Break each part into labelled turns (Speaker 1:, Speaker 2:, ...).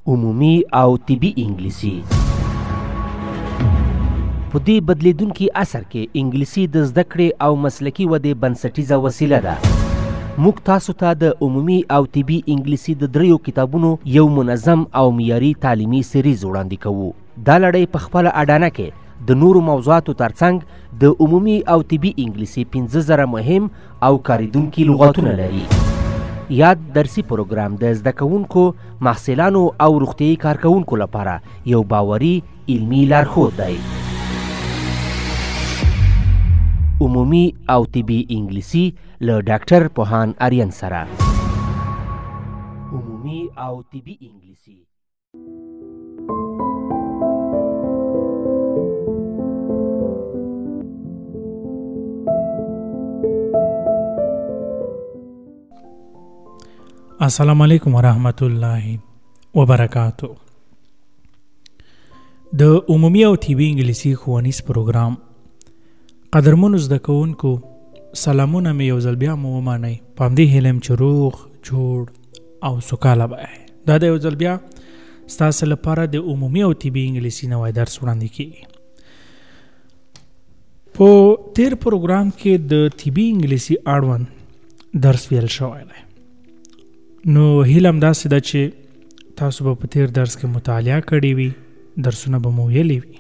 Speaker 1: عمومي او طبي انګلیسي. په دې بدلیدونکي عصر کې انګلیسي د زده کړې او مسلکي ودې بنسټیزه وسیله ده. موږ تاسو ته د عمومي او طبي انګلیسي د 3 کتابونو یو منظم او معیاري تعلیمي سریز وړاندې کوو. دا لړۍ په خپله اډانه کې د نورو موضوعاتو ترڅنګ د عمومي او طبي انګلیسي 15,000 مهم او کاریدونکي لغاتونه لري. یاد درسي پروګرام د زده کوونکو، محصلانو او روغتیايي کارکوونکو لپاره یو باوري علمي لارښود دی. عمومي او طبي انګلیسي له ډاکټر پوهان آریان سره. عمومي او طبي انګلیسي.
Speaker 2: السلام علیکم ورحمت الله وبرکاتو. د عمومي او طبي انګلیسي ښوونیز پروګرام قدرمنو زده کوونکو، سلامونه مې یو ځل بیا مو ومنئ. په همدې هیله یم چې روغ جوړ او سوکاله به یې. دا د یو ځل بیا ستاسو لپاره د عمومي او طبي انګلیسي نوی درس وړاندې کیږي. په تیر پروګرام کې د طبي انګلیسي اړوند درس ویل شوی دی. نو هیله هم داسې ده چې تاسو به په تیر درس کې مطالعه کړې وي، درسونه به مو ویلي وي.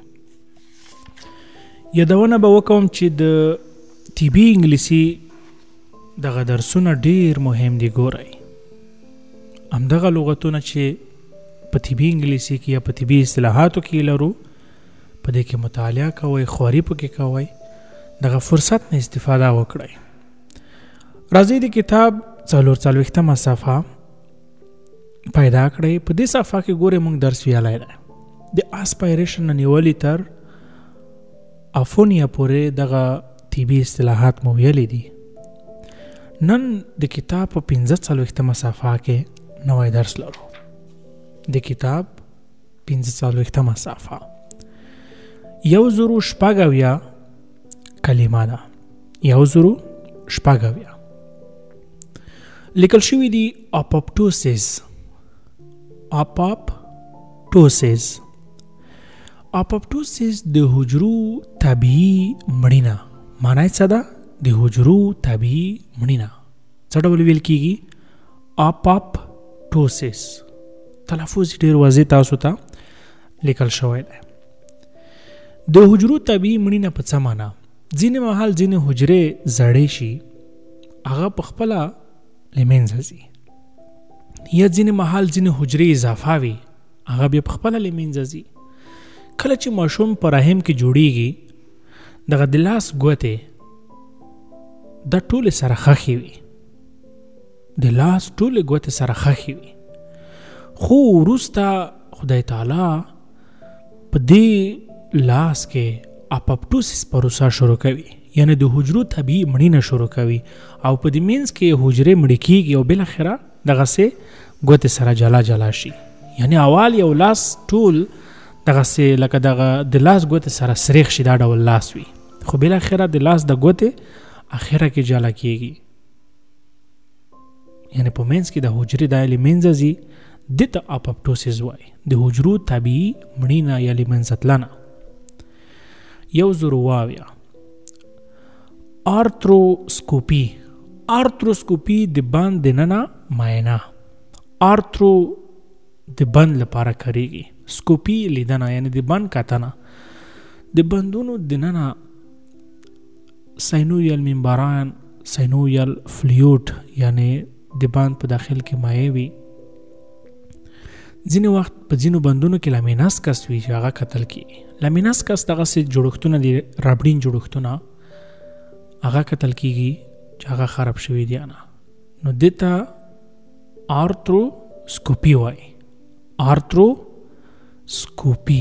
Speaker 2: یادونه به وکوم چې د طبي انګلیسي دغه درسونه ډیر مهم دي. ګورئ، همدغه لغتونه چې په طبي انګلیسي کې یا په طبي اصطلاحاتو کې لرو، په دې کې مطالعه کوئ، خواري پکې کوئ، دغه فرصت نه استفاده وکړئ. راځئ د کتاب 44 صفحه پیدا کړئ. په دې صفحه کې ګورئ موږ درس ویلی دی. د اسپایریشن نه نیولې تر افونیا پورې دغه طبي اصطلاحات مو ویلي دي. نن د کتاب په 45 صفحه کې نوی درس لرو. د کتاب 45 صفحه 1,000 کلمه ده. 1,000 لیکل شوی دی اپوپټوسیس. اپوپټوسیس د حجرو طبیعي مړینه. معنی څه ده؟ د حجرو طبیعي مړینه. څه ډول ویل کیږي؟ اپوپټوسیس. تلفظ ډیر واضح تاسو ته لیکل شوی دی. د حجرو طبیعي مړینه په څه معنی؟ ځینې مهال ځینې حجرې زړې شي، هغه په خپله له منځه ځي، یا ځینې مهال ځینې حجرې اضافه وي، هغه بیا په خپله له منځه ځي. کله چې ماشوم په رحم کې جوړیږي، دغه د لاس ګوتې دا ټولې سره ښخې وي، د لاس ټولې ګوتې سره ښخې وي. خو وروسته خدای تعالی په دې لاس کې اپوپټوسیس پروسه شروع کوي، یعنی د حجرو طبیعي مړینه شروع کوي، او په دې منځ کې حجرې مړې کیږي او بالاخره دغسې ګوتې سره جلا جلا شي. یعنی اول یو لاس ټول دغسې لکه دغه د لاس ګوتې سره سریخ شي، دا ډول لاس وي، خو بالاخره د لاس د ګوتې اخره کې جلا کیږي. یعنی په منځ کې د حجرې دا له منځه ځي، دې ته اپوپټوسیس وایي، د حجرو طبیعي مړینه یا له منځه تلنه. 1,000 آرتروسکوپي. آرتروسکوپي د بند دننه معاینه. آرترو د بند لپاره کاریږي، سکوپي لیدنه یعنی د بند کتنه. د بندونو دننه ساینویل ممبران، ساینویل فلویډ یعنی د بند په داخل کې مایع وي. ځینې وخت په ځینو بندونو کې لامینسکس وي چې هغه کتل کیږي. لامینسکس دغسې جوړښتونه دي، ربړین جوړښتونه، هغه کتل کیږي چې هغه خراب شوي دي نه. نو دې ته آرتروسکوپي وایي. آرتروسکوپي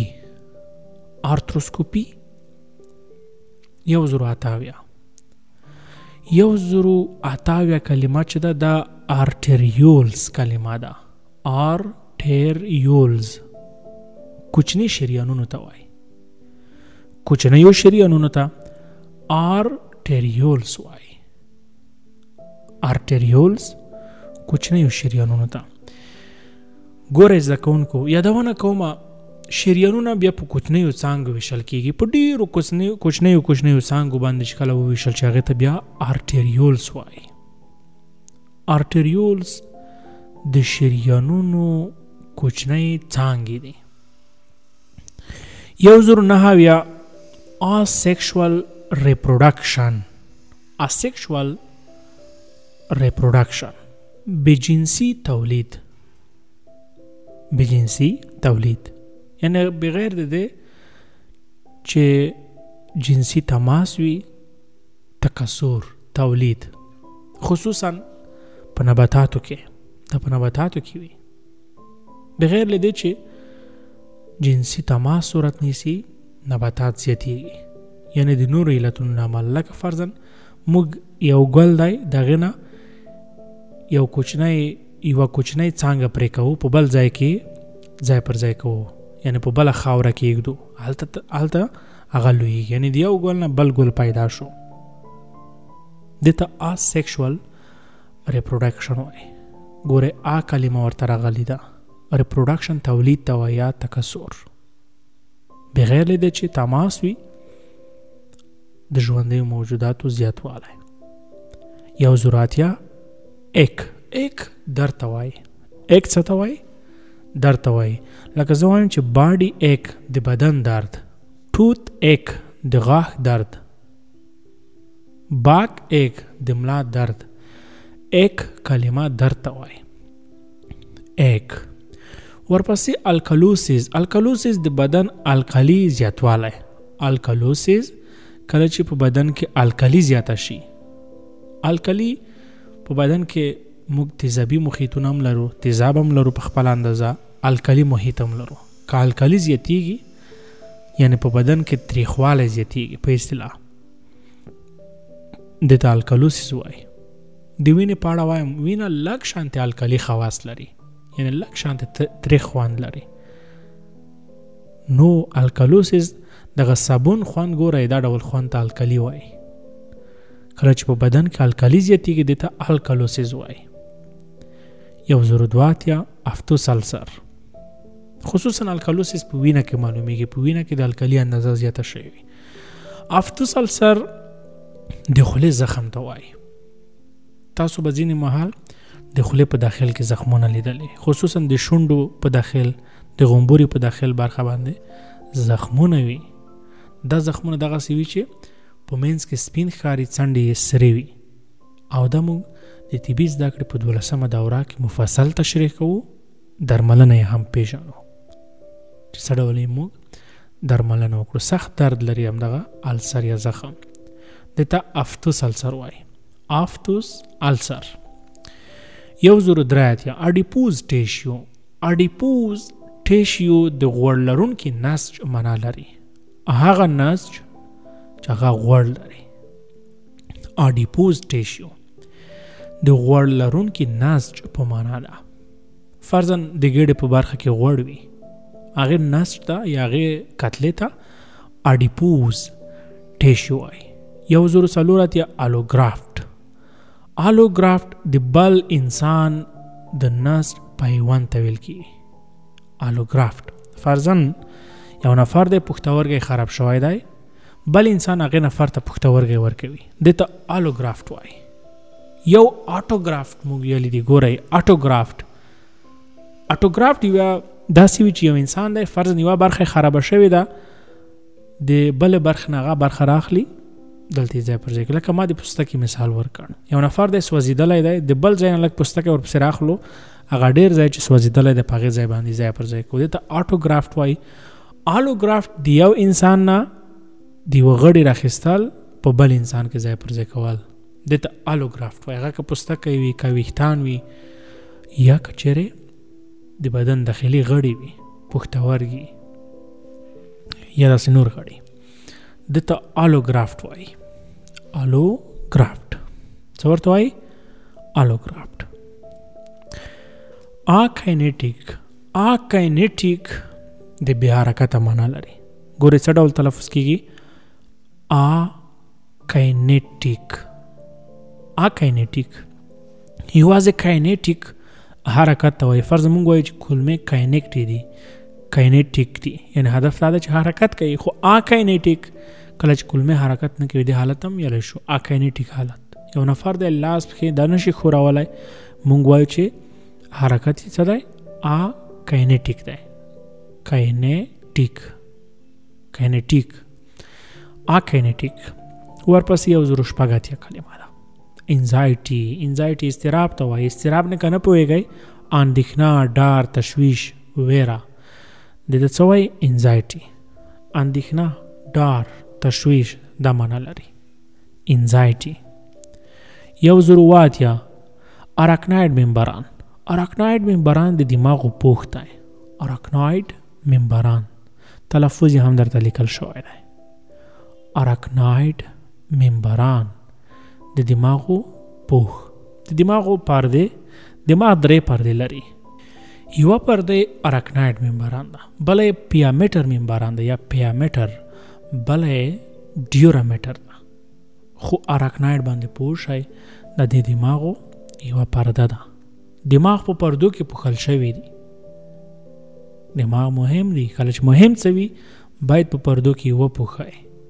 Speaker 2: 1,028 کلمه چې ده دا آرټریولز کلمه ده. آرټریولز کوچني شریانونو ته وایي، کوچنیو شریانونو ته آرټریولز وایي. آرټریولز کوچنیو شریانونو ته. ګوره زده کوونکو یادونه کومه شریانونه بیا په کوچنیو څانګو ویشل کیږي په ډیرو کوچنیو څانګو باندې چې کله وویشل چې هغې ته بیا آرټریولز وایي. آرټریولز د شریانونو کوچنی څانګې دي. 1990 asexual reproduction بجنسی تولید یعنی بغیر د دې چې جنسی تماس وي تکثر تولید خصوصا په نباتاتو کې وي بغیر له دې چې جنسی تماس صورت نیسي نباتات زیاتیږي. یعنی د نورو علتونو نه عمل لکه فرضاً موږ یو ګل دی دغې نه یو کوچنی څانګه پرې کوو په بل ځای کې ځای پر ځای کوو یعنی په بله خاوره کې ایږدو هلته هغه لویږي یعنی د یو ګل نه بل ګل پیدا شو. دې ته asexual reproduction وایي. ګوره کلمه ورته راغلې ده reproduction تولید ته وایي یا تکثر بغیر له دې چې تماس وي د ژوندیو موجوداتو زیاتوالی. 1980 ایک درته وایي. ایک څه ته وایي؟ درته وایي. لکه زه وایم چې باډي ایک د بدن درد، ټوت ایک د غاښ درد، باک ایک د ملا درد. ایک کلمه درته وایي. ایک ورپسې الکلوسیس د بدن الکلی زیاتوالی. الکلوسیس کله چې په بدن کې الکلی زیاته شي. الکلی په بدن کې موږ تیزابي محیطونه هم لرو، تیزاب هم لرو په خپل اندازه، الکلی محیط هم لرو. که الکلی زیاتیږي یعنی په بدن کې تریخوالی زیاتیږي په اصطلاح دې ته الکلوسیس وایي. د وینې په اړه وایم وینه لږ شانتې الکلی خواص لري یعنی لږ شانتې تریخ خوند لري. نو الکلوسیس دغه صابون خوند ګوره دا ډول خوند ته الکلی وایي. کله چې په بدن کې الکلی زیاتیږي دې ته الکلوسیس وایي. 1980 افتوس السر خصوصا الکلوسیس په وینه کې معلومیږي. په وینه کې د الکلی اندازه زیاته شوې وي. افتوس السر د خولې زخم ته وایي. تاسو به ځینې مهال د خولې په داخل کې زخمونه لیدلې خصوصا د شونډو په داخل د غومبوري په داخل برخه باندې زخمونه وي. دا زخمونه دغسې وي چې په منځ کې سپین ښکاري څنډې یې سرې وي. او دا موږ د طبي زده کړې په 12مه دوره کې مفصل تشریح کوو. درملنه یې هم پیژنو چې څه ډول یې موږ درملنه وکړو. سخت درد لري همدغه السر یا زخم دې ته افتوس السر وایي. افتوس السر. 1983 اډیپوز ټیشیو د غوړ لرونکي نسج معنا لري. هغه نسج چې هغه غوړ لري. اډیپوز ټیشیو د غوړ لرونکي نسج په معنا ده. فرضاً د ګېډې په برخه کې غوړ وي هغې نسج ته یا هغې کتلې ته اډیپوز ټیشیو وایي. 1984 آلوګرافت د بل انسان د نسج پیوند ته ویل کېږي. آلوګرافت فرضاً یو نفر دی پښتورګی خراب شوی دی بل انسان هغې نفر ته پښتورګی ورکوي دې ته آلوګرافت وایي. یو آټوګرافت موږ ویلی دی. ګورئ آټوګرافت یوه داسې وي چې یو انسان دی فرضاً یوه برخه خرابه شوې ده د بلې برخې نه هغه برخه راخلي دلته ځای پر ځای کې. لکه ما د پوستکي مثال ورکړ. یو نفر دی سوځېدلی دی د بل ځای نه لږ پوستکی ورپسې راخلو هغه ډېر ځای چې سوځېدلی دی په هغې ځای باندې ځای پر ځای کوو. دې ته آټوګرافت وایي. آلوګرافت د یو انسان نه د یوه غړي راخیستل په بل انسان کې ځای پر ځای کول دې ته آلوګرافت وایي. هغه که پوستکی وي که ویښتان وي یا که چیرې د بدن داخلي غړي وي پښتورګي یا داسې نور غړي دې ته آلوګرافت وایي. آلوګرافت څه ورته وایي؟ آلوګرافت. آکاینیټیک د بې حرکته معنا لري. ګورې څه ډول تلفظ کېږي؟ آکاینیټیک. یوازې کاینیټیک حرکت ته وایي. فرض مونږ وایو چې کلمې کاینیکټ دي، کاینیټیک دي، یعنی هدف دا ده چې حرکت کوي. خو کاینیټیک کله چې کلمې حرکت نه کوي د حالت هم یلی شو کاینیټیک حالت. یو نفر دی لاس پښې دا نشي ښورولی، مونږ وایو چې حرکت یې څه دی؟ کاینیټیک دی. کاینیټیک ورپسې 1080 کلمه ده. انزایټي اضطراب ته وایي. اضطراب نه کنه پوهېږئ، اندېښنه، ډار، تشویش، ویره، د دې څه وایي؟ انزایټي. اندېښنه، ډار، تشویش دا معنا لري انزایټي. 1080 اراکناید ممبران. اراکناید ممبران د دماغو پوښ دی. اراکناید ممبران تلفظ یې هم درته لیکل شوی دی. اراکناید ممبران د دماغو پوښ. د دماغو پرده، دماغ 3 پرده لري. یوه پرده اراکناید ممبران ده، بله پیامیټر ممبران ده یا پیامیټر، بله ډیورمیټر ده. خو اراکناید باندې پوه شئ د دې دماغو یوه پرده ده. دماغ په پردو کې پوښل شوی دی. دماغ مهم دی، کله چې مهم څه وي باید په پردو کې وپوښئ.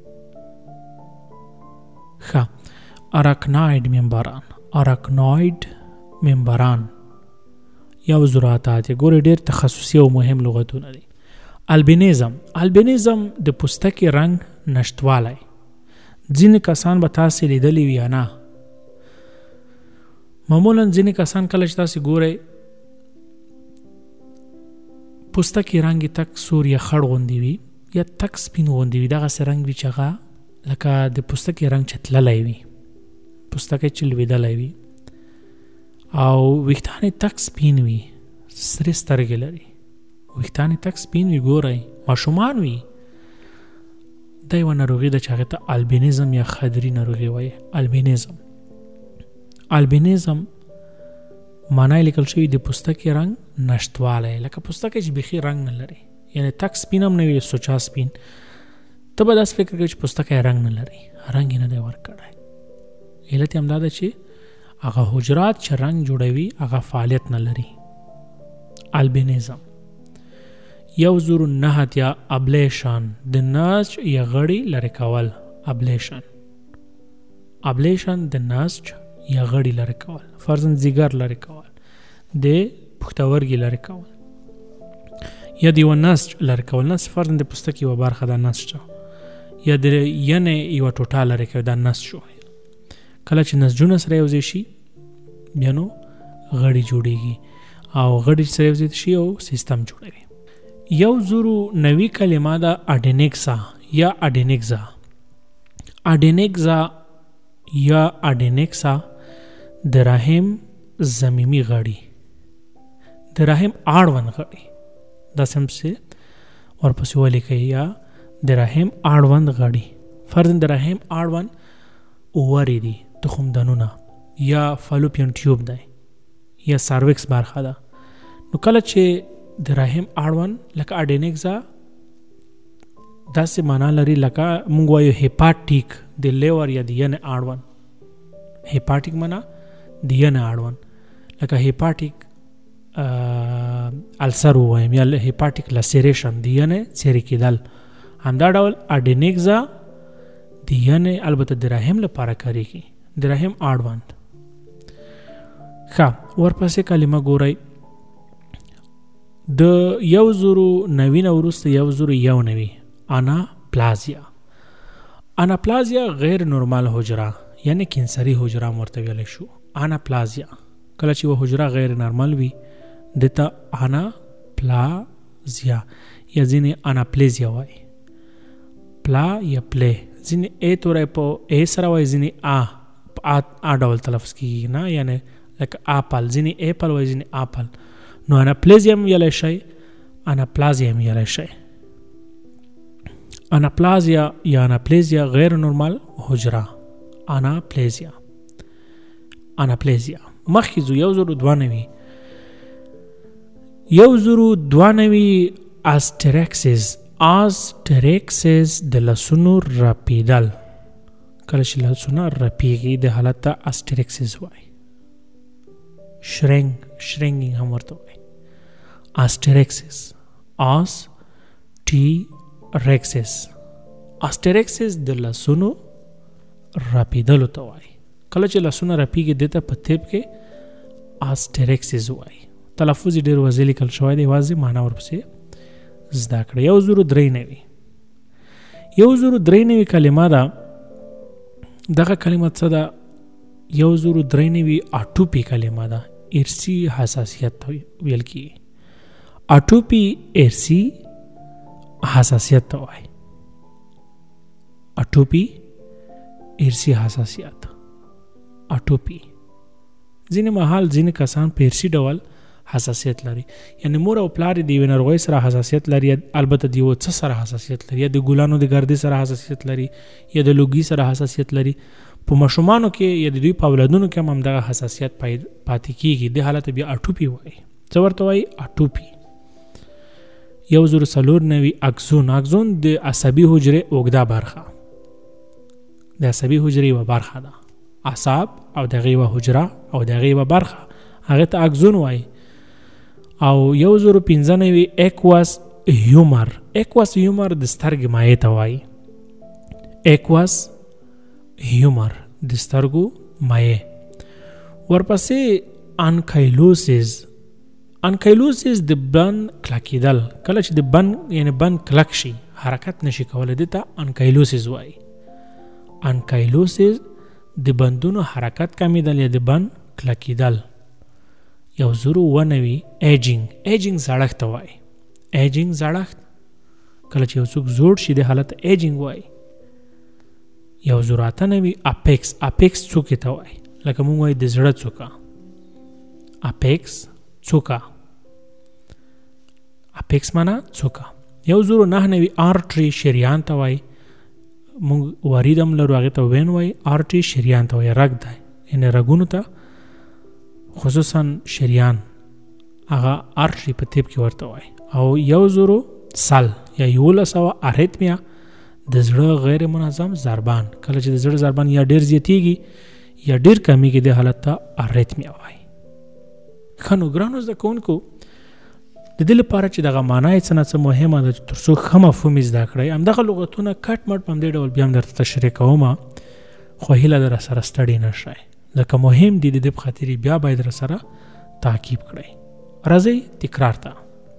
Speaker 2: ښه، اراکناید ممبران. اراکناید ممبران 1080 ګورې ډېر تخصصي او مهم لغتونه دي. البینیزم. البینیزم د پوستکي رنګ نشتوالی. ځینې کسان به تاسې لیدلی وي یا نه، معمولا ځینې کسان کله چې تاسې ګورئ پوستکي رنګ یې تک سور یا خړ غوندې وي یا تک سپین غوندې وي، دغسې رنګ وي چې هغه لکه د پوستکي رنګ چې تللی وي، پوستکی چې لوېدلی وي، او ویښتان یې تک سپین وي، سرې سترګې لري، ویښتان یې تک سپین وي. ګورئ ماشومان وي، دا یوه ناروغي ده چې هغې ته البینیزم یا خدري ناروغي وایي. البینیزم معنا یې لیکل شوي د پوستکي رنګ نشتوالی، لکه پوستکی چې بیخي رنګ نه لري، یعنی تک سپین هم نه وي، سوچا سپین. ته به داسې فکر کوي چې پوستکی رنګ نه لري، رنګ یې نه دی ورکړی. علت یې همدا ده چې هغه حجرات چې رنګ جوړوي هغه فعالیت نه لري. البینیزم. 1090 ابلیشن د نسج یا غړي لرې کول. ابلیشن د نسج یا غړي لرې کول، فرضاً ځیګر لرې کول، د پښتورګي لرې کول، یا د یوه نسج لرې کول. نسج فرضاً د پوستکي یوه برخه ده نسج، یا د ینې یوه ټوټه لرې کوي، دا نسج شو. کله چې نسجونه سره یو ځای شي بیا نو غړي جوړیږي، او غړي سره یو ځای شي او سیستم جوړوي. 1090 کلمه ده اډینکسا یا اډینکزا. اډینکزا یا اډینکسا د رحم زمینی غړي، د رحم اړوند غړي، دا سمسه ورپسې ولیکئ، یا د رحم اړوند غړي. فرضاً د رحم اړوند اوورې دي، تخمدانونه، یا فالوپین ټیوب دی، یا سارویکس برخه ده. نو کله چې د رحم اړوند لکه اډینکزا داسې معنا لري لکه مونږ وایو هیپاټیک د لیور یا د ینې اړوند. هیپاټیک معنا د ینې اړوند، لکه هیپاټیک السر ووایم یا هیپاټیک لسریشن د ینې څیرې کېدل. همدا ډول اډینکزا د ینې البته د رحم لپاره کارېږي، د رحم اړوند. ښه، ورپسې کلمه ګورئ د 1090 نه وروسته 1091 اناپلازیا. اناپلازیا غیر نورمال حجره یعنی کینسري حجره ورته ویلی شو. اناپلازیا کله چې یوه حجره غیر نورمال وي دته اناپلازیا یا ځینې اناپلیزیا وایي. پلا یا پلی، ځینې ا توری په ا سره وایي، ځینې ا ډول تلفظ کېږي نه، یعنی لکه اپل، ځینې اپل وایي، ځینې اپل. نو اناپلیزیا هم ویلی شئ، اناپلازیا هم ویلی شئ. اناپلازیا یا اناپلیزیا غیر نورمال حجره. اناپلیزیا مخکې ځو 1092 آستریکسیس د لاسونو رپیدل. کله چې لاسونه رپیږي د حالت ته آستریکسیس وایي. شرینګینګ هم ورته وایي. آسټریکسس آسټریکسس د لاسونو رپیدلو ته وایي. کله چې لاسونه رپیږي دته په طب کې آسټریکسس وایي. تلفظ ډېر واضح لیکل شوی دی، واضح معنا ورپسې زده کړئ. 1093 کلمه ده. دغه کلمه څه ده؟ 1093 اټوپي کلمه ده. ارثي حساسیت ته ویل کیږي. اټوپي ارثي حساسیت ته وایي. اټوپي ارثي حساسیت، اټوپي. ځینې مهال ځینې کسان په ارثي ډول حساسیت لري، یعنی مور او پلار د یوې ناروغۍ سره حساسیت لري، البته د یو څه سره حساسیت لري، یا د ګلانو د ګردې سره حساسیت لري، یا د لوګي سره حساسیت لري. په ماشومانو کې یا د دوی په اولادونو کې هم دغه حساسیت پاتې کیږي. د حالت بیا اټوپي وایي. څه ورته وایي؟ اټوپي. 1094 اکسون د عصبي حجرې اوږده برخه، د عصبي حجرې یوه برخه ده. اعصاب او دغه یوه حجره او دغه یوه برخه، هغه ته اکسون وایي. او 1095 ایکواس هیومر د سترګې مایع ته وایي. ایکواس هیومر د سترګو مایع. ورپسې انکایلوسیس د بند کلکېدل. کله چې د بند یعنی بند کلک شي، حرکت نشي کولی، دته انکایلوسیس وایي. انکایلوسیس د بندونو حرکت کمیدل یا د بند کلکېدل. 1099 ایجینګ زړښت ته وایي. ایجینګ زړښت، کله چې یو څوک زوړ شي د حالت ایجینګ وایي. 1098 اپیکس څوکې ته وایي. لکه مونږ وایي د زړه څوکه، اپیکس څوکه. اپیکس معنا څوکه. 1099 آرټري شریان ته وایي. مونږ ورید هم لرو، هغې ته وین وایي. آرټري شریان ته وایي، رګ دی، یعنې رګونو ته خصوصا شریان، هغه آرټري په طب کې ورته وایي. او 1000 سل یا 1100 اریتمیا د زړه غیر منظم ضربان. کله چې د زړه ضربان یا ډېر زیاتېږي یا ډېر کمیږي، د حالت ته اریتمیا وایي. ښه نو ګرانو زده کوونکو، د دې لپاره چې دغه معنا یې څه نه څه مهمه ده، تر څو ښه مفهوم یې زده کړئ. همدغه لغتونه کټ مټ په همدې ډول بیا هم درته تشریح کوم، خو هیله ده راسره ستړي نه شئ، ځکه مهم دي. د دې په خاطر بیا باید راسره تعقیب کړئ. راځئ تکرار ته.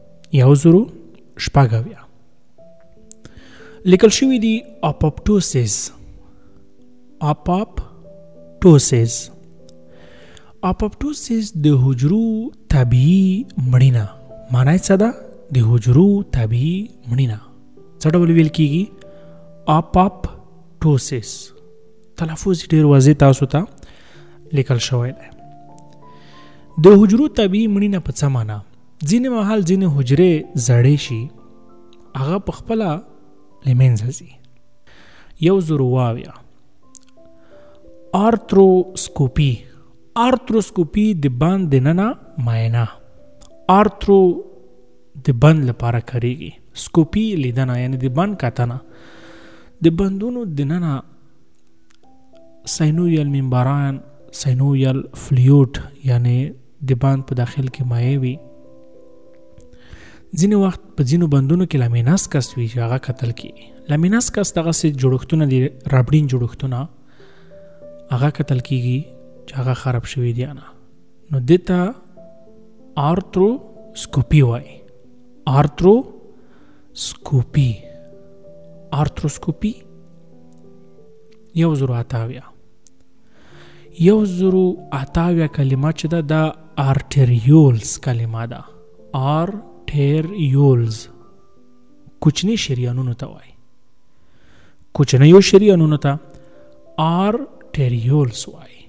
Speaker 2: 1096 لیکل شوي دي اپوپټوسیس. اپوپټوسیس د حجرو طبیعي مړینه. معنی څه ده؟ د حجرو طبیعي مړینه. څه ډول ویل کیږي؟ اپوپټوسیس. تلفظ ډېر واضح تاسو ته لیکل شوی دی. د حجرو طبیعي مړینه په څه معنا؟ ځینې مهال ځینې حجرې زړې شي، هغه په خپله له منځه ځي. 1020 آرتروسکوپي د بند دننه معاینه. آرترو د بند لپاره کاریږي. سکوپي لیدنه یعنی د بند کتنه. د بندونو دننه ساینوویل ممبران، ساینوویل فلویډ یعنی د بند په داخل کې مایع وي. ځینې وخت په ځینو بندونو کې لامیناسکس وي چې هغه کتل کېږي. لامیناسکس دغسې جوړښتونه دي، ربړین جوړښتونه، هغه کتل کېږي چې هغه خراب شوي دي نه. نو دې ته آرتروسکوپي وایي. آرتروسکوپي 1028 کلمه چې ده، دا آرټریولز کلمه ده. آرټریولز کوچني شریانونو ته وایي. کوچنیو شریانونو ته آرټریولز وایي.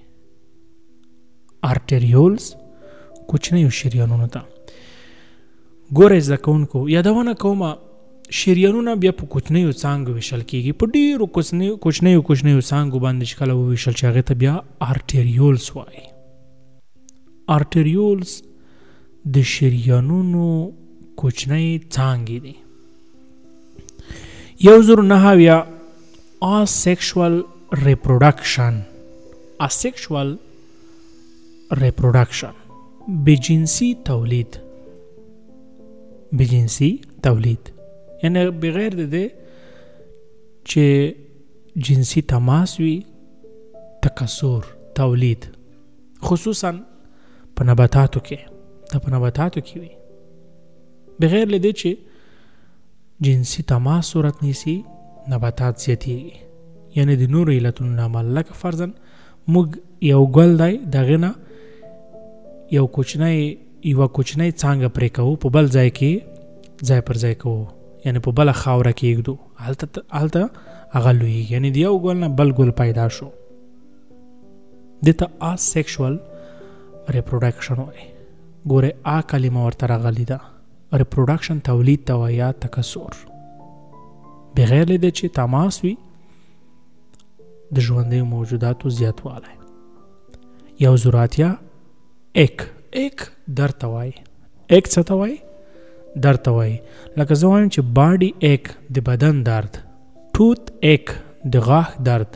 Speaker 2: آرټریولز کوچنیو شریانونو ته. ګورئ زده کوونکو، یادونه کومه، شریانونه بیا په کوچنیو څانګو ویشل کېږي. په ډېرو کوچنیو څانګو باندې چې کله وویشل چې هغې ته بیا آرټریولز وایي. آرټریولز د شریانونو کوچنی څانګې دي. 1090 asexual reproduction. بجنسی تولید. بجنسی تولید یعنی بغیر د دې چې جنسی تماس وي، تکثر، تولید، خصوصا په نباتاتو کې وي، بغیر له دې چې جنسی تماس صورت نیسي نباتات زیاتیږي. یعنی د نورو علتونو نه عمل، لکه فرضاً موږ یو ګل دی دغې نه یو کوچنی څانګه پرې کوو، په بل ځای کې ځای پر ځای کوو، یعنی په بله خاوره کې ایږدو، هلته هغه لویږي، یعنی د یو ګل نه بل ګل پیدا شو. دې ته asexual reproduction وایي. ګوره کلمه ورته راغلې ده، reproduction تولید ته وایي یا تکثر، بغیر له دې چې تماس وي د ژوندیو موجوداتو زیاتوالی. یو زراتیا ایک درد ته وایي. ایک څه ته وایي؟ درد ته وایي. لکه زه وایم چې باډي ایک د بدن درد، ټوت ایک د غاښ درد،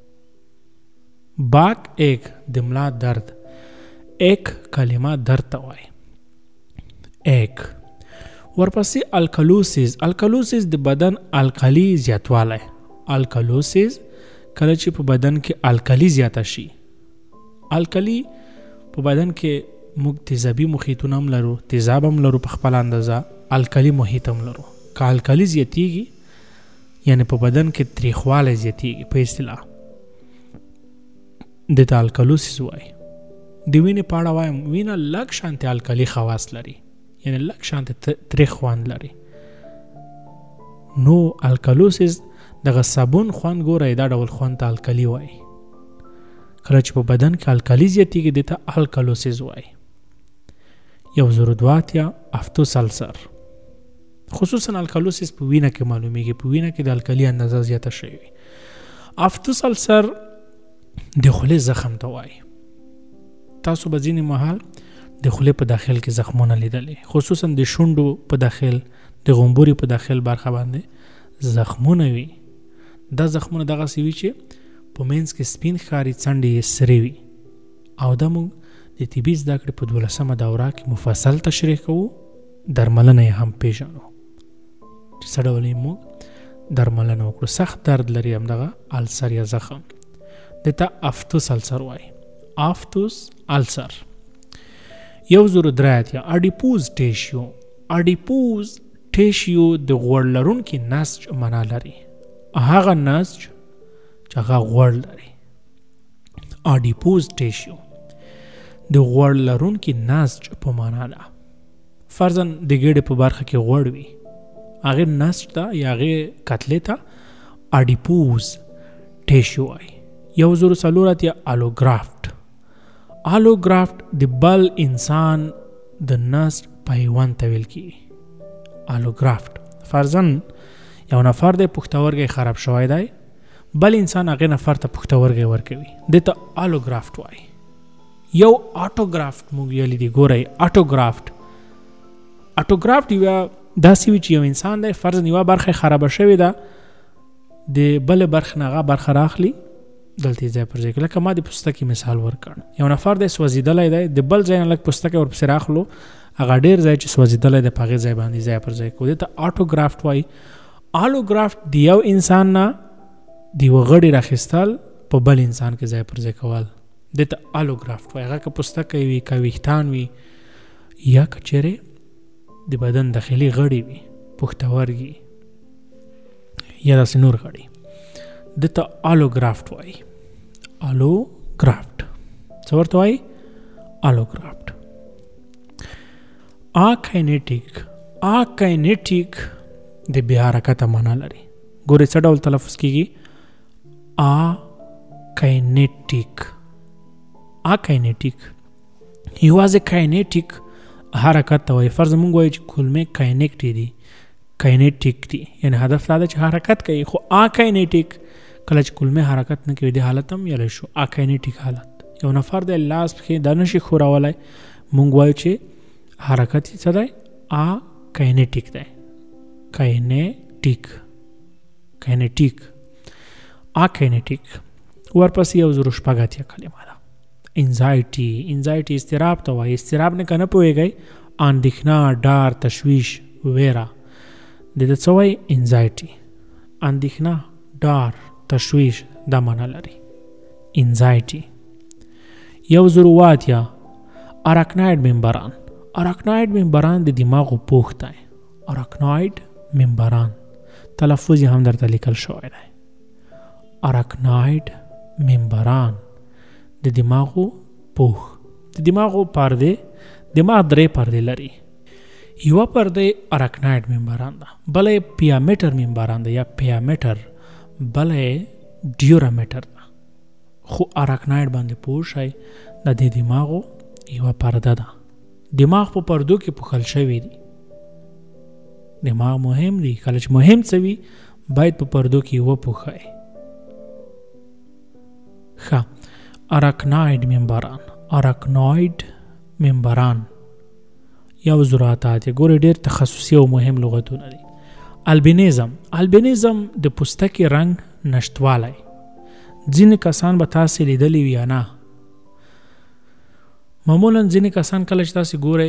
Speaker 2: باک ایک د ملا درد. ایک کلمه درد ته وایي. ایک. ورپسې الکلوسیس د بدن الکلی زیاتوالی. الکلوسیس کله چې په بدن کې الکلی زیاته شي. الکلی په بدن کې موږ تیزابي محیطونه هم لرو، تیزاب هم لرو په خپل اندازه، الکلی محیط هم لرو. که الکلی زیاتیږي یعنی په بدن کې تریخوالی زیاتیږي، په اصطلاح دې ته الکلوسیس وایي. د وینې په اړه وایم، وینه لږ شانتې الکلی خواص لري، یعنی لږ شانتې تریخ خوند لري. نو الکلوسیس دغه صابون خوند ګوره دا ډول خوند ته الکلی وایي. کله چې په بدن کې الکلی زیاتیږي دې ته الکلوسیس وایي. 102 افتوسلسر. خصوصا الکلوسیس په وینه کې معلومیږي، په وینه کې د الکلی اندازه زیاته شوې وي. افتوسلسر د خولې زخم ته وایي. تاسو به ځینې مهال د خولې په داخل کې زخمونه لیدلې، خصوصا د شونډو په داخل، د غومبوري په داخل برخه باندې زخمونه وي. دا زخمونه دغسې وي چې په منځ کې سپین ښکاري، څنډې یې سرې وي. او دا موږ د طبي زده کړې په 12مه دوره کې مفصل تشریح کوو، درملنه یې هم پیژنو چې څه ډول یې موږ درملنه وکړو. سخت درد لري همدغه السر یا زخم، دې ته افتوس السر وایي. افتوس السر. 103 اډیپوز ټیشیو. اډیپوز ټیشیو د غوړ لرونکي نسج معنا لري، هغه نسج چې هغه غوړ لري. اډیپوز ټیشیو د غوړ لرونکي نسج په معنا ده. فرضاً د ګېډې په برخه کې غوړ وي، هغې نسج ته یا هغې کتلې ته اډیپوز ټیشیو وایي. 104 الوګرافت. الوګرافت د بل انسان د نسج پیوند ته ویل کېږي. الوګرافت فرضاً یو نفر دی پښتورګی خراب شوی دی، بل انسان هغې نفر ته پښتورګی ورکوي، دې ته الوګرافت وایي. یو آټوګرافت موږ ویلی دی. ګورئ آټوګرافت یوه داسې وي چې یو انسان دی فرضاً یوه برخه خرابه شوې ده، د بلې برخې نه هغه برخه راخلي دلته یې ځای پر ځای کوي. لکه ما د پوستکي مثال ورکړ، یو نفر دی سوځېدلی دی، د بل ځای نه لږ پوستکی ورپسې راخلو، هغه ډېر ځای چې سوځېدلی دی په هغې ځای باندې ځای پر ځای کوو، دې ته آټوګرافت وایي. الوګرافت د یو انسان نه د یوه غړي راخیستل په بل انسان کې ځای پر ځای کول، دې ته الوګرافت وایي. هغه که پوستکی وي، که ویښتان وي، یا که چیرې د بدن داخلي غړي وي، پښتورګي یا داسې نور غړي، دې ته الوګرافت وایي. الوګرافت څه ورته وایي؟ الوګرافت. اکاینیټیک د بې حرکته معنا لري. ګورې څه ډول تلفظ کېږي؟ اکاینیټیک. یوازې کاینیټیک حرکت ته وایي. فرض مونږ وایو چې کلمې کاینیټیک دي، یعنی هدف دا ده چې حرکت کوي، خو اکاینیټیک کله چې کلمې حرکت نه کوي، دې حالت هم یلی شو اکاینیټیک حالت. یو نفر دی لاس پښې دا نشي ښورولی، مونږ وایو چې حرکت یې څه دی؟ اکاینیټیک دی. اکاینیټیک. ورپسې 106 کلمه ده انزایټي اضطراب ته وایي. اضطراب نه کنه پوهیږئ، اندېښنه، ډار، تشویش، ویره، د دې څه وایي؟ انزایټي. اندېښنه، ډار، تشویش دا معنا لري انزایټي. 108 اراکناید ممبران. اراکناید ممبران د دماغو پوښ دی. اراکناید ممبران تلفظ هم درته لیکل شوی دی. اراکناید ممبران د دماغو پوښ. د دماغو پرده، دماغ 3 پرده لري. یو پرده اراکناید ممبران ده، بله پیامیټر ممبران ده یا پیامیټر، بله ډیورمیټر ده. خو اراکناید باندې پوه شئ د دې دماغو یو پرده ده. دماغ په پردو کې پوښل شوی دی. دماغ مهم دی، کله چې مهم څه وي باید په پردو کې وپوښئ. ښه، اراکناید ممبران. اراکناید ممبران 108 ګورې ډېر تخصصي او مهم لغتونه دي. البینیزم. البینیزم د پوستکي رنګ نشتوالی. ځینې کسان به تاسې لیدلی وي یا نه، معمولا ځینې کسان کله چې تاسې ګورئ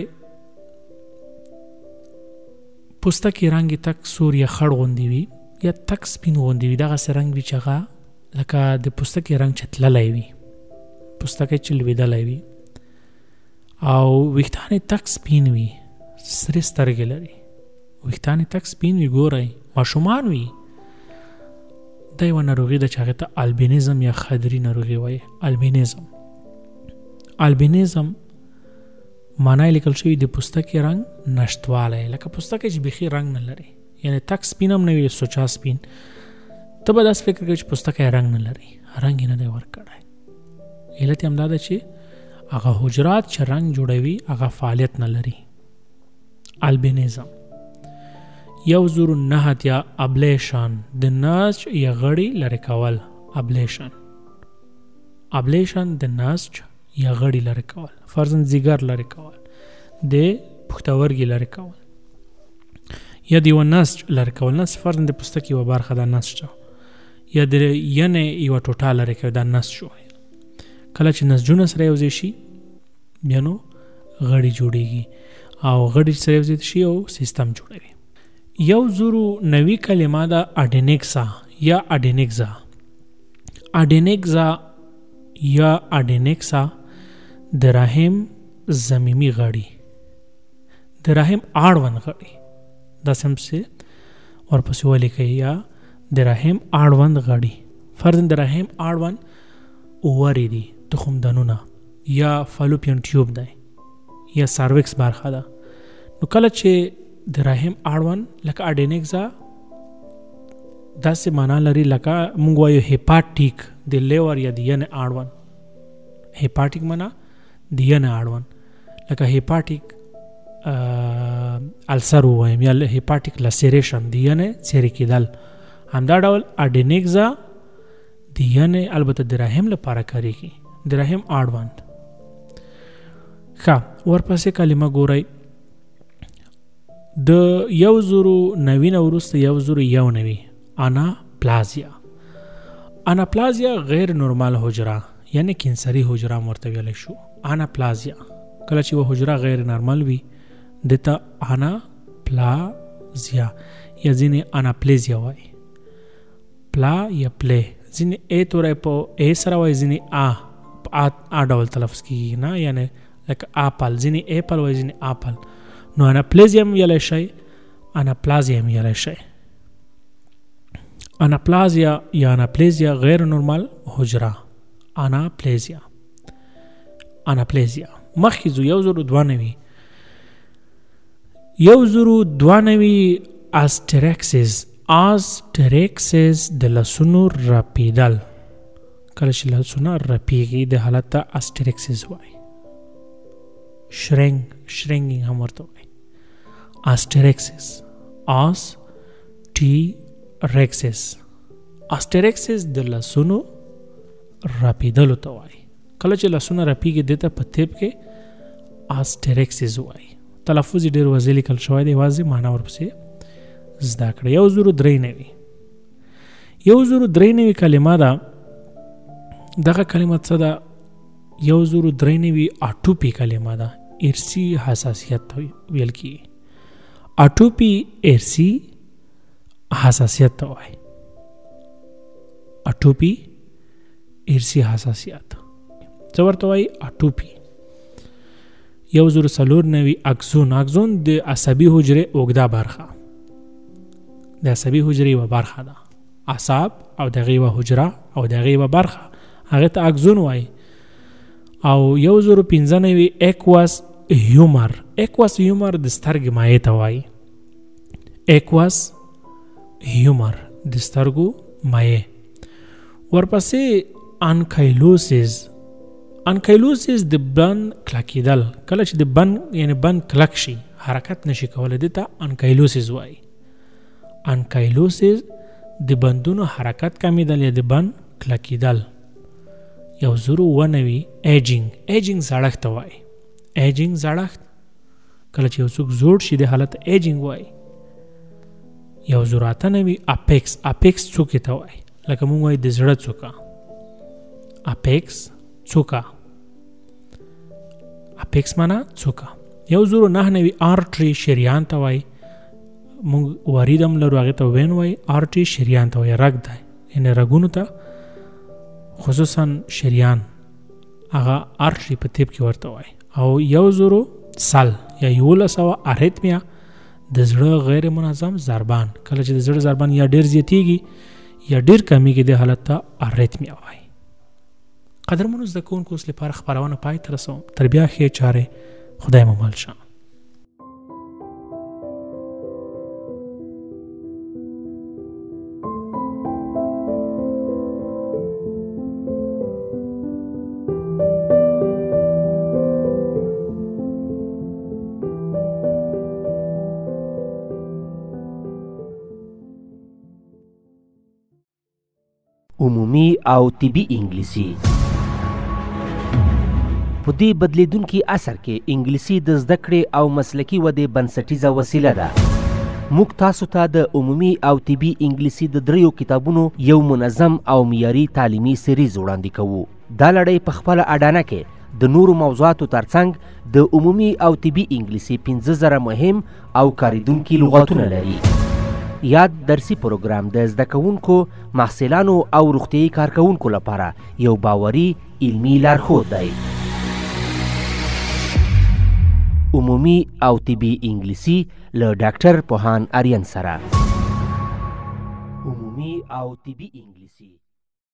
Speaker 2: پوستکي رنګ یې تک سور یا خړ غوندې وي یا تک سپین غوندې وي، دغسې رنګ وي چې هغه لکه د پوستکي رنګ چې تللی وي، پوستکی چې لوېدلی وي، او ویښتان یې تک سپین وي، سرې سترګې لري، ویښتان یې تک سپین وي. ګورئ ماشومان وي، دا یوه ناروغي ده چې هغې ته البینیزم یا خدري ناروغي وایي. البینیزم. البینیزم معنا یې لیکل شوي د پوستکي رنګ نشتوالی، لکه پوستکی چې بیخي رنګ نه لري، یعنی تک سپین هم نه وي، سوچا سپین. ته به داسې فکر کوي چې پوستکی رنګ نه لري، رنګ یې نه دی ورکړی. علت یې همدا ده چې هغه حجرات چې رنګ جوړوي هغه فعالیت نه لري. البینیزم. 109 ابلیشن. د نسج یا غړي لرې کول. ابلیشن. ابلیشن د نسج یا غړي لرې کول، فرضاً ځیګر لرې کول، د پښتورګي لرې کول، یا د یوه نسج لرې کول. نسج فرضاً د پوستکي یوه برخه ده نسج، یا د ینې یوه ټوټه لرې کوي، دا نسج شو. کله چې نسجونه سره یوځای شي بیا نو غړي جوړیږي، او غړي سره یوځای شي او سیستم جوړوي. 109 کلمه ده اډینکسا یا اډینکزا. اډینکزا یا اډینکسا د رحم زمینی غړي، د رحم اړوند غړي، دا سم سه ورپسې ولیکئ، یا د رحم اړوند غړي. فرضاً د رحم اړوند اووري دي، تخمدانونه، یا فالوپین ټیوب دی، یا سارویکس برخه ده. نو کله چې د رحم اړوند لکه اډینکزا داسې معنا لري لکه موږ وایو هیپاټیک د لیور یا د ینې اړوند. هیپاټیک معنا د ینې اړوند، لکه هیپاټیک السر ووایم یا هیپاټیک لسریشن د ینې څیرې کېدل. همدا ډول اډینکزا د ینې البته د رحم لپاره کارېږي، د رحم اړوند. ښه، ورپسې کلمه ګورئ د 109 نه وروسته 109 اناپلازیا. اناپلازیا غیر نورمال حجره یعنی کینسري حجره ورته ویلی شو. اناپلازیا کله چې یوه حجره غیر نورمال وي دته اناپلازیا یا ځینې اناپلیزیا وایي. پلا یا پلی، ځینې ا توری په ا سره وایي، ځینې ا ډول تلفظ کېږي نه، یعنی لکه اپل، ځینې اپل وایي، ځینې اپل. نو اناپلیزیا هم ویلی شئ، اناپلازیا هم ویلی شئ. اناپلازیا یا اناپلیزیا غیر نورمال حجره. اناپلیزیا. اناپلیزیا مخکې ځو 192 آستریکسیس. آستریکسیس د لاسونو رپیدل، کله چې لاسونه رپیږي د حالت ته آستریکسیس وایي. شرینګینګ هم ورته وایي. آستریکسیس. آستریکسیس. آستریکسیس د لاسونو رپیدلو ته وایي. کله چې لاسونه رپیږي دته په طب کې آستریکسیس وایي. تلفظ یې ډېر واضح لیکل شوی دی، واضح معنا ورپسې زده کړئ. 193 کلمه ده. دغه کلمه څه ده؟ اټوپي کلمه ده. ارثي حساسیت ته ویل کیږي. اټوپي ارثي حساسیت ته وایي. اټوپي ارثي حساسیت څه ورته وایي؟ اټوپي. 1094 اکسون د عصبي حجرې اوږده برخه، د عصبي حجرې یوه برخه ده. اعصاب او دغه یوه حجره او دغه یوه برخه هغې ته اکسون وایي. او 1095 ایکواس هیومر د سترګې مایع ته وایي. ایکواس هیومر د سترګو مایع. ورپسې انکایلوسیس د بند کلکېدل، کله چې د بند یعنی بند کلک شي حرکت نشي کولی دې ته انکایلوسیس وایي. انکایلوسیس د بندونو حرکت کمیدل یا د بند کلکېدل. 1099 ایجینګ زړښت ته وایي. ایجینګ زړښت کله چې یو څوک زوړ شي د حالت ایجینګ وایي. 1098 اپیکس څوکې ته وایي، لکه مونږ وایي د زړه څوکه. اپیکس څوکه، اپیکس معنا څوکه. 1099 آرټري شریان ته وایي. مونږ ورید هم لرو هغې ته وین وایي. آرټري شریان ته وایي، رګ دی یعنې رګونو ته خصوصا شریان هغه آرټري په طب کې ورته وایي. او 1000 سل یا 1100 اریتمیا د زړه غیر منظم ضربان، کله چې د زړه ضربان یا ډیر زیاتیږي یا ډیر کمیږي د حالت ته اریتمیا وایي. قدرمنو زده کوونکو اوس لپاره خپرونه پای ته رسوم. تر بیا ښې چارې خدای مو مل شه.
Speaker 1: عمومي او طبي انګلیسي. په دې بدلیدونکي عصر کې انګلیسي د زده کړې او مسلکي ودې بنسټیزه وسیله ده. موږ تاسو ته د عمومي او طبي انګلیسي د 3 کتابونو یو منظم او معیاري تعلیمي سریز وړاندې کوو. دا لړۍ په خپله اډانه کې د نورو موضوعاتو ترڅنګ د عمومي او طبي انګلیسي 15,000 مهم او کاریدونکي لغتونه لري. یاد درسي پروګرام د زده کوونکو، محصلانو او روغتیايي کارکوونکو لپاره یو باوري علمي لارښود دی. عمومي او طبي انګلیسي له ډاکټر پوهان آریان سره. عمومي او طبي انګلیسي